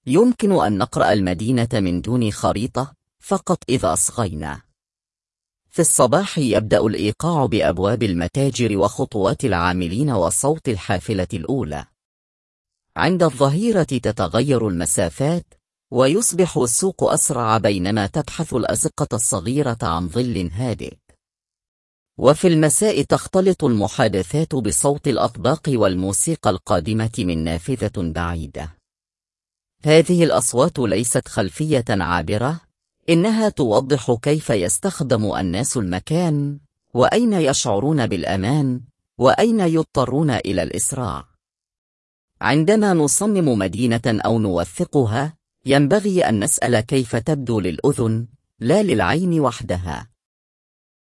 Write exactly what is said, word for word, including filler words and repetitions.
يمكن أن نقرأ المدينة من دون خريطة فقط إذا أصغينا. في الصباح يبدأ الإيقاع بأبواب المتاجر وخطوات العاملين وصوت الحافلة الأولى. عند الظهيرة تتغير المسافات ويصبح السوق أسرع بينما تبحث الأزقة الصغيرة عن ظل هادئ. وفي المساء تختلط المحادثات بصوت الأطباق والموسيقى القادمة من نافذة بعيدة. هذه الأصوات ليست خلفية عابرة، إنها توضح كيف يستخدم الناس المكان، وأين يشعرون بالأمان، وأين يضطرون إلى الإسراع. عندما نصمم مدينة أو نوثقها، ينبغي أن نسأل كيف تبدو للأذن، لا للعين وحدها.